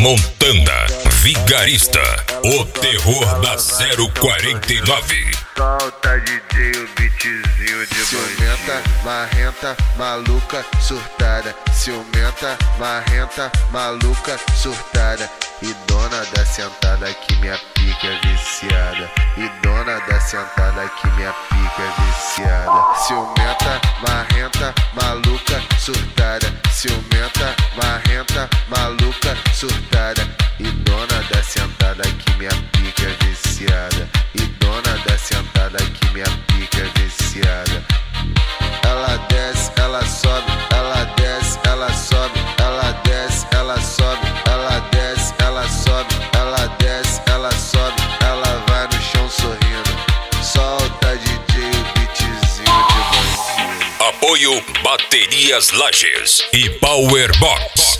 Montanda, Vigarista, o terror da 049. Solta DJ, o beatzinho de ciumenta, marrenta, maluca, surtada. Ciumenta, marrenta, maluca, surtada. E dona da sentada que minha pica é viciada. E dona da sentada que minha pica é viciada. Ciumenta, marrenta, maluca, surtada. Ciumenta, marrenta, maluca, surtada. E dona da sentada que minha pica é viciada. E dona da sentada que minha pica é viciada. Ela desce, ela sobe, ela desce, ela sobe, ela desce, ela sobe, ela desce, ela sobe, ela desce, ela sobe, ela vai no chão sorrindo. Solta DJ, o beatzinho de bandido. Apoio Baterias Lages e Power Box.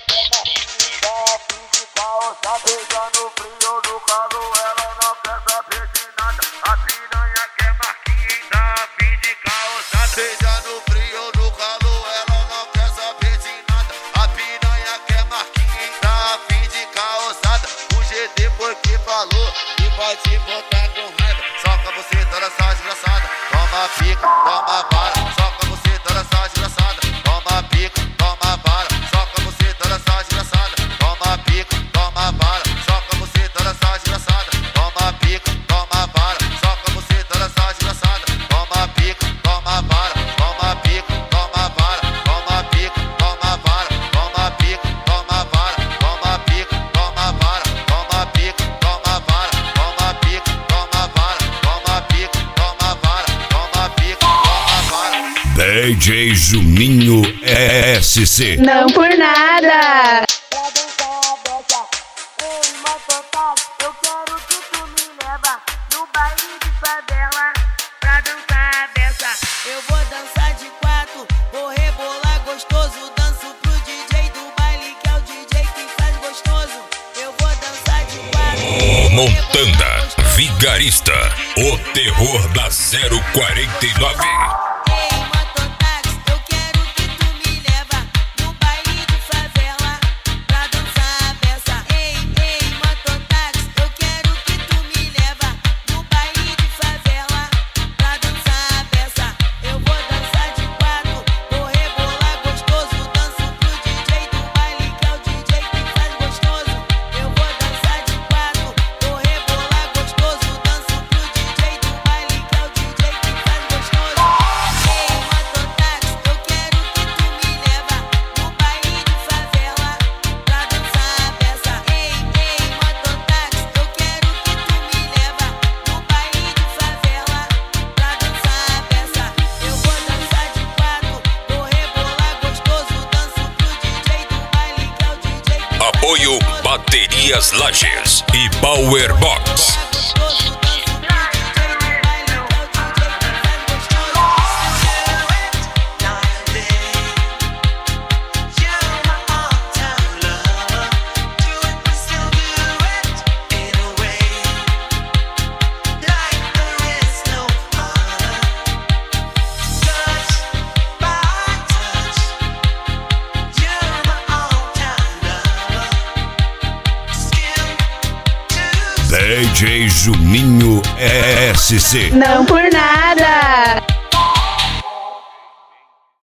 Tá pegando frio do calo, ela não quer saber de nada. A piranha quer marquinha, tá a fim de causar. Pegando frio do calo, ela não quer saber de nada. A piranha quer marquinha, tá a fim de causar. O GD porque falou que vai te botar com raiva. Soca você toda essa desgraçada, toma pica, toma vara. Soca você toda essa desgraçada, toma pica, toma vara. Soca você toda essa desgraçada, toma pica, toma vara. Soca você toda essa desgraçada, toma pica, toma vara. Soca você toda essa desgraçada, toma pica, toma vara. Toma pica, toma vara. Toma pica, toma vara. Toma pica, toma vara. Toma pica, toma vara. Toma pica, toma vara. Toma pica, toma vara. Toma pica, toma vara. Toma pica, toma vara. DJ Juninho SC. Não por nada. Pra dançar a beça, ei, mototáxi, eu quero que tu me leva no baile de favela. Pra dançar a beça, eu vou dançar de quatro, vou rebolar gostoso, danço pro DJ do baile, que é o DJ que faz gostoso. Eu vou dançar de quatro. Montanda, Vigarista, o terror da 049. Ei, mototáxi, eu quero que tu me leva no baile de favela. Pra dançar a beça. Ei, mototáxi, eu quero que tu me leva no baile de favela. Pra dançar a beça, eu vou dançar de quatro, vou rebolar gostoso, danço pro DJ do baile, que é o DJ que faz gostoso. Eu vou dançar de quatro, vou rebolar gostoso, danço pro DJ do baile, que é o DJ que faz gostoso. Ei, mototáxi, eu quero que tu me leva no baile de favela. Pra dançar a beça. Ei, mototáxi, eu quero que tu me leva no baile de favela. Pra dançar a beça. Eu vou dançar de quatro, vou rebolar gostoso, danço pro DJ do baile, que é o DJ que faz Apoio gostoso. Baterias Lages e Power Box. Gostoso, danço pro DJ do baile, que é o DJ que faz gostoso. DJ Juninho SC. Não por nada.